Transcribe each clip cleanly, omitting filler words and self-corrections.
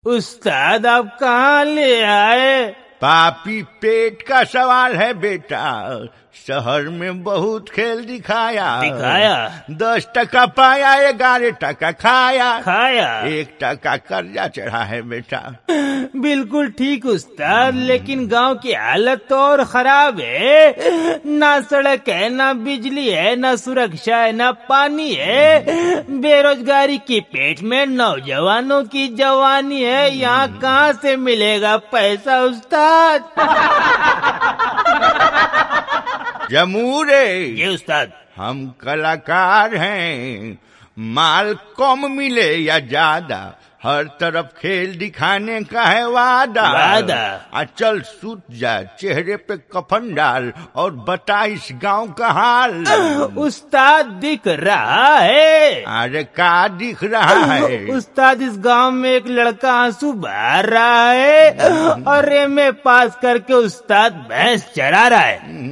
उस्ताद आप कहाँ ले आए? पापी पेट का सवाल है बेटा। शहर में बहुत खेल दिखाया 10 टका पाया 11 टका खाया 1 टका कर्जा चढ़ा है बेटा। बिल्कुल ठीक उस्ताद, लेकिन गांव की हालत तो और खराब है। ना सड़क है, ना बिजली है, ना सुरक्षा है, ना पानी है। बेरोजगारी की पेट में नौजवानों की जवानी है। यहाँ कहाँ से मिलेगा पैसा उस्ताद? जमूरे ये उस्ताद, हम कलाकार हैं। माल कम मिले या ज्यादा, हर तरफ खेल दिखाने का है वादा। चल सूत जा, चेहरे पे कफन डाल और बता इस गांव का हाल। उस्ताद दिख रहा है। अरे का दिख रहा है? उस्ताद इस गांव में एक लड़का आंसू बहा रहा है और एमए पास करके उस्ताद भैंस चरा रहा है।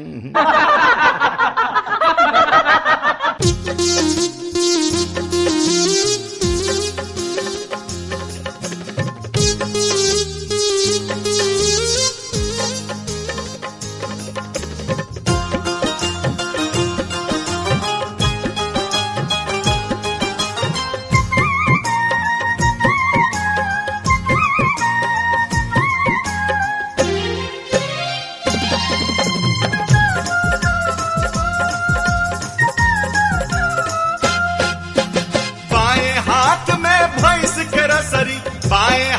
बाएं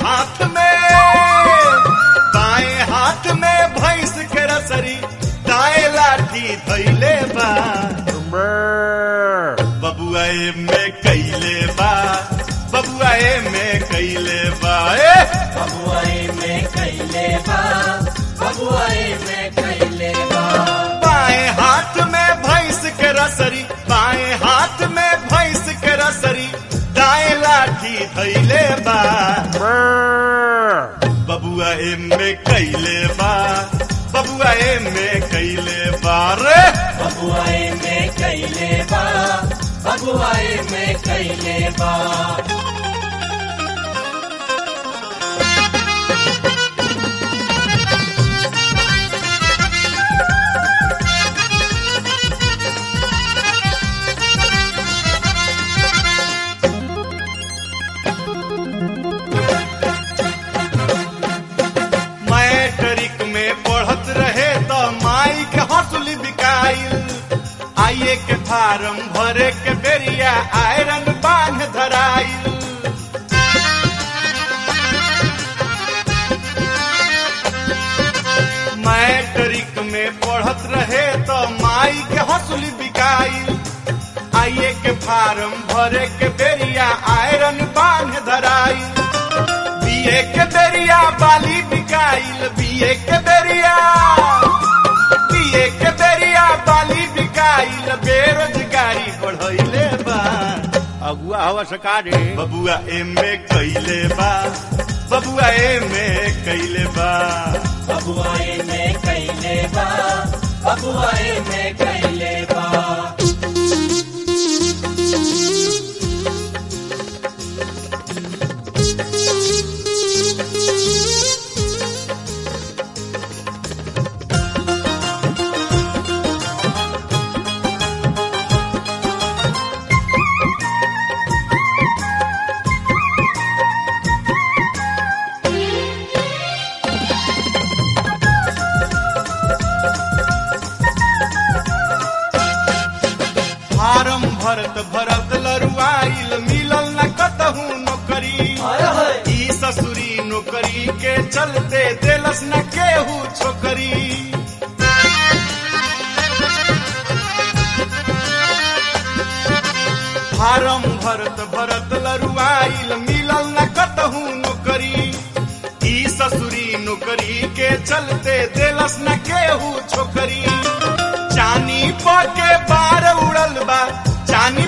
हाथ में भैंस के रसरी, दाएं लाठी धैले बा। बबुआ में कैले बा, बबुआ में कैले बा, बबुआ में कैले बा, बबुआ में कैले बा। बाएं हाथ में भैंस के रसरी, बाएं हाथ में भैंस के रसरी, दाएं लाठी धैले बा। बबुआ में कैले बा, बबुआ में कैले बा रे। बबुआ में कैले बा, बबुआ में कैले बा। आइए के फार्म भरे के बेरिया, आयरन बांध धराइल। मैट्रिक में पढ़त रहे तो माई के हौसली बिकाइल। आइए के फार्म भरे के बेरिया, आयरन बांध धराइल। बीए के बेरिया बाली बिकाइल, बीए के बेरिया बाली बिकाइल। बेरोजगारी बढ़ैले बा। अगुआ हवा सकारे। बबुआ में कैले बा, बबुआ में कैले बा, बबुआ में कैले बा, बबुआ में कैले बा। भरत भरत लरुआइल, मिलल न कतहू नौकरी। ई ससुरी नौकरी के चलते देलस न केहू छोकरी। फारम भरत भरत लरुआइल, मिलल न कतहू नौकरी। ई ससुरी नौकरी के चलते देलस न केहू छोकरी। चानी पके बार उड़ल बा, चानी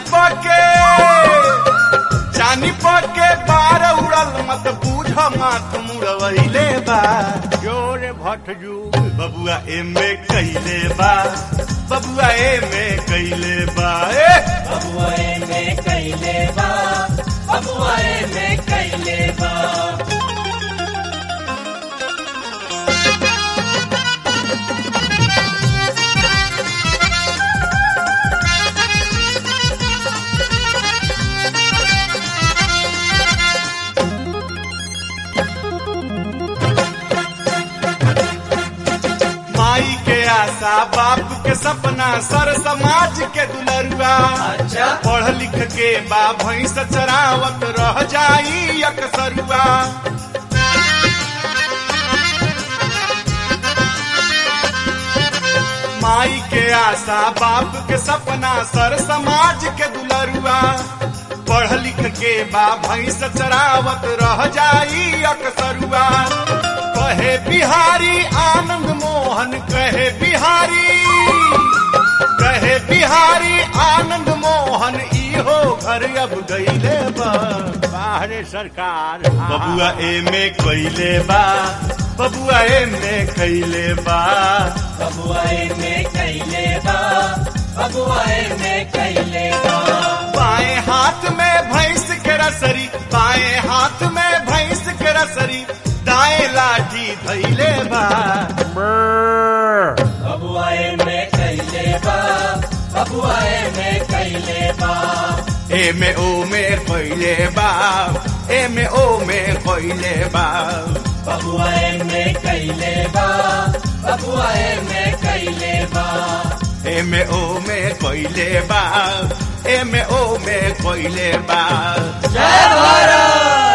पके बार उड़ल, मत बूझ माथ मुड़वैले बा। जोरे भटजू बबुआ में कैले बा, बबुआ में कैले बा, बबुआ में कैले बा, बबुआ में कैले बा। बाप के सपना सर समाज के दुलरुआ। अच्छा पढ़ लिख के बा भैंस चरावत रह जाई अकसरुआ। माई के आशा बाप के सपना सर समाज के दुलरुआ। पढ़ लिख के बा भैंस चरावत रह जाई अकसरुआ। कहे बिहारी आनंद मोहन कहे बिहारी आनंद मोहन इहो घर अब गईले बा। बाहरे सरकार बबुआ एमे कइले बा, बबुआ एमे कइले बा, बबुआ में कैले बा, बबुआ में कैले बा। बाएं हाथ में भैंस के रसरी, बाएं हाथ में भैंस के रसरी, दाएं लाठी धइले बा। बबुआ में कैले बा, बबुआ में कैले बा। एमे ओ में कइले बा, एमे ओ में कइले बा। बबुआ में कैले बा, बबुआ में कैले बा। एमे ओ में कइले बा, एमे ओ में कइले बा। जय भारत।